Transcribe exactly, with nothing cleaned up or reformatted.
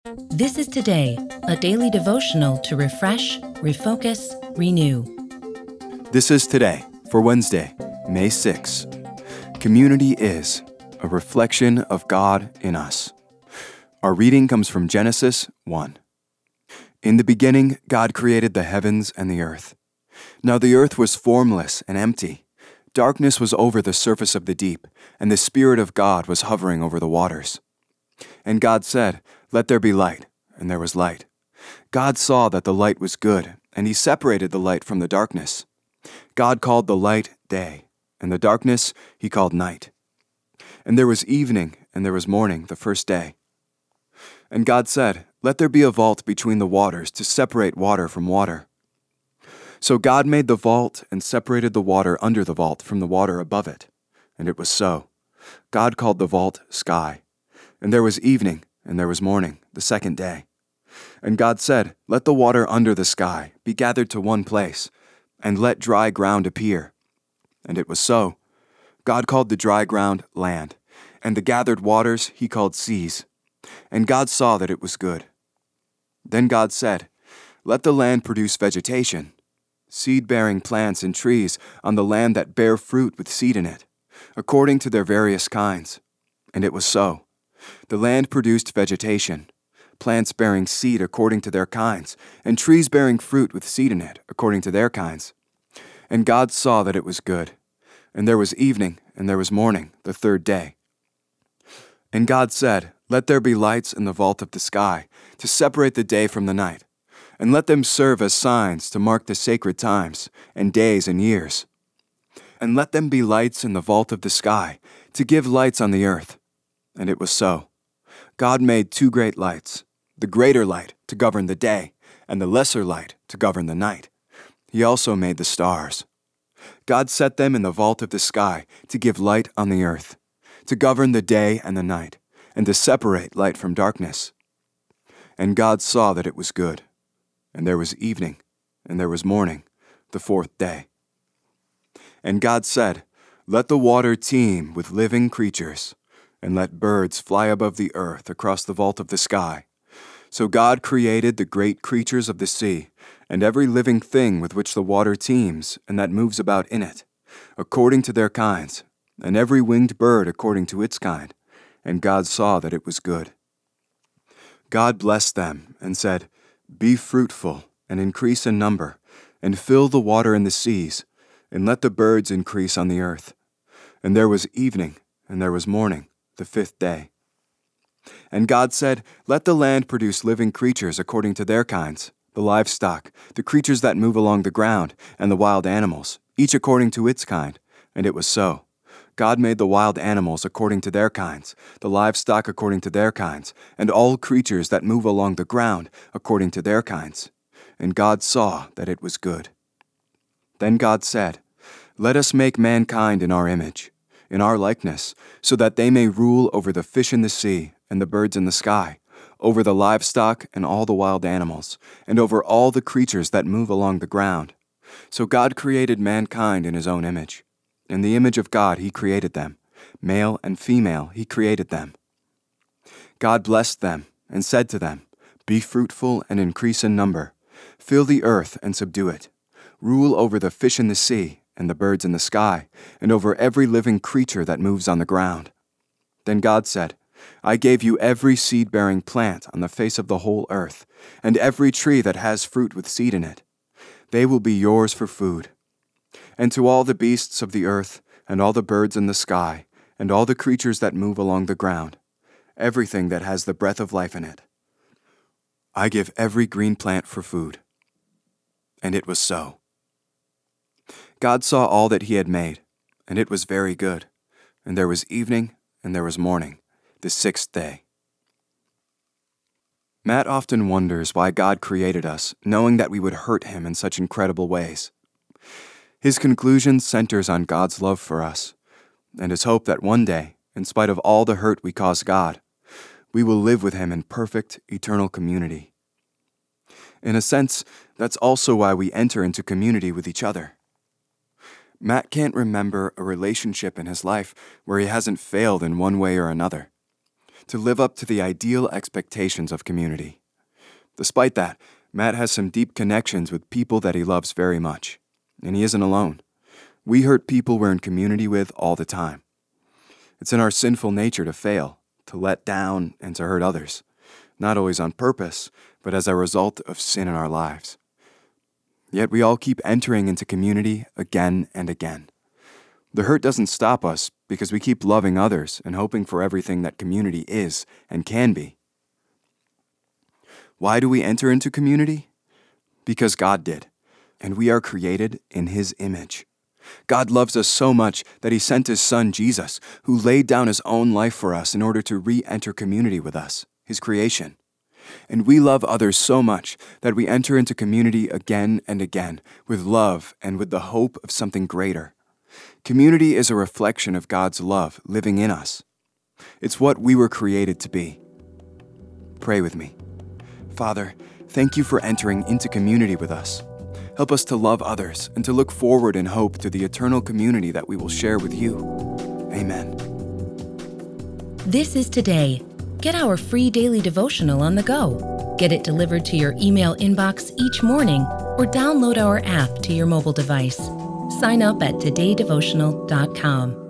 This is Today, a daily devotional to refresh, refocus, renew. This is Today for Wednesday, May sixth. Community is a reflection of God in us. Our reading comes from Genesis one. In the beginning, God created the heavens and the earth. Now the earth was formless and empty. Darkness was over the surface of the deep, and the Spirit of God was hovering over the waters. And God said, "Let there be light," and there was light. God saw that the light was good, and he separated the light from the darkness. God called the light day, and the darkness he called night. And there was evening, and there was morning, the first day. And God said, "Let there be a vault between the waters to separate water from water." So God made the vault and separated the water under the vault from the water above it. And it was so. God called the vault sky. And there was evening, and there was morning, the second day. And God said, "Let the water under the sky be gathered to one place, and let dry ground appear." And it was so. God called the dry ground land, and the gathered waters he called seas. And God saw that it was good. Then God said, "Let the land produce vegetation, seed-bearing plants and trees on the land that bear fruit with seed in it, according to their various kinds." And it was so. The land produced vegetation, plants bearing seed according to their kinds, and trees bearing fruit with seed in it according to their kinds. And God saw that it was good. And there was evening, and there was morning, the third day. And God said, "Let there be lights in the vault of the sky, to separate the day from the night, and let them serve as signs to mark the sacred times, and days and years. And let them be lights in the vault of the sky, to give lights on the earth." And it was so. God made two great lights, the greater light to govern the day, and the lesser light to govern the night. He also made the stars. God set them in the vault of the sky to give light on the earth, to govern the day and the night, and to separate light from darkness. And God saw that it was good. And there was evening, and there was morning, the fourth day. And God said, "Let the water teem with living creatures, and let birds fly above the earth across the vault of the sky." So God created the great creatures of the sea, and every living thing with which the water teems and that moves about in it, according to their kinds, and every winged bird according to its kind. And God saw that it was good. God blessed them and said, "Be fruitful and increase in number, and fill the water in the seas, and let the birds increase on the earth." And there was evening, and there was morning, the fifth day. And God said, "Let the land produce living creatures according to their kinds, the livestock, the creatures that move along the ground, and the wild animals, each according to its kind." And it was so. God made the wild animals according to their kinds, the livestock according to their kinds, and all creatures that move along the ground according to their kinds. And God saw that it was good. Then God said, "Let us make mankind in our image, in our likeness, so that they may rule over the fish in the sea and the birds in the sky, over the livestock and all the wild animals, and over all the creatures that move along the ground." So God created mankind in his own image. In the image of God he created them. Male and female he created them. God blessed them and said to them, "Be fruitful and increase in number. Fill the earth and subdue it. Rule over the fish in the sea and the birds in the sky, and over every living creature that moves on the ground." Then God said, "I gave you every seed-bearing plant on the face of the whole earth, and every tree that has fruit with seed in it. They will be yours for food. And to all the beasts of the earth, and all the birds in the sky, and all the creatures that move along the ground, everything that has the breath of life in it, I give every green plant for food." And it was so. God saw all that he had made, and it was very good. And there was evening, and there was morning, the sixth day. Matt often wonders why God created us, knowing that we would hurt him in such incredible ways. His conclusion centers on God's love for us, and his hope that one day, in spite of all the hurt we cause God, we will live with him in perfect, eternal community. In a sense, that's also why we enter into community with each other. Matt can't remember a relationship in his life where he hasn't failed in one way or another. to live up to the ideal expectations of community. Despite that, Matt has some deep connections with people that he loves very much, and he isn't alone. We hurt people we're in community with all the time. It's in our sinful nature to fail, to let down, and to hurt others, not always on purpose, but as a result of sin in our lives. Yet we all keep entering into community again and again. The hurt doesn't stop us because we keep loving others and hoping for everything that community is and can be. Why do we enter into community? Because God did, and we are created in His image. God loves us so much that He sent His Son, Jesus, who laid down His own life for us in order to re-enter community with us, His creation. And we love others so much that we enter into community again and again with love and with the hope of something greater. Community is a reflection of God's love living in us. It's what we were created to be. Pray with me. Father, thank you for entering into community with us. Help us to love others and to look forward in hope to the eternal community that we will share with you. Amen. This is Today. Get our free daily devotional on the go. Get it delivered to your email inbox each morning or download our app to your mobile device. Sign up at today devotional dot com.